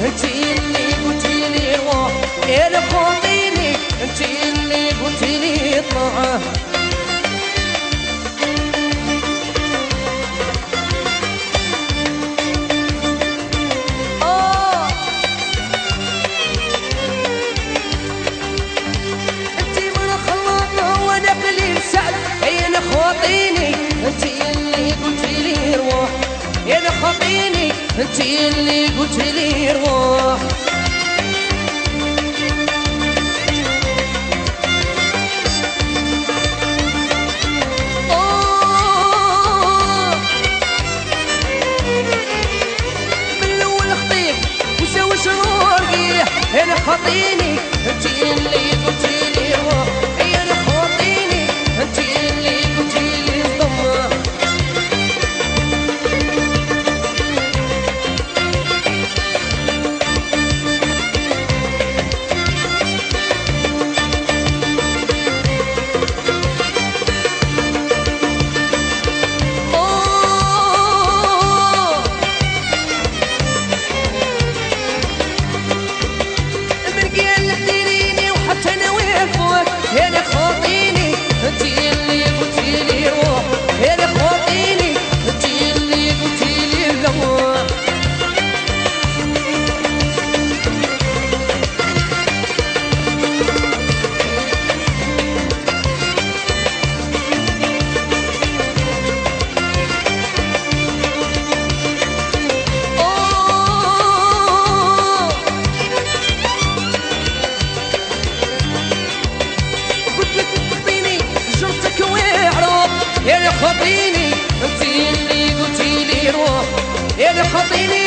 انتي اللي قلتي لي روح يا خاطيني، انتي اللي قلتي لي اطلع. انتي من خلاطة وانا قليل سعد يا خاطيني، انتي اللي قلتي لي روح يا خاطيني، انتي اللي قلتي لي روح. يا خاطيني انتي اللي قلتي لي روح يا خاطيني، انتي اللي قلتي لي ضمة. يا خاطيني انتي اللي قلتي لي روح يا خاطيني، انتي اللي قلتي لي لما. يا خاطيني انتي اللي قلتي لي روح يا خاطيني.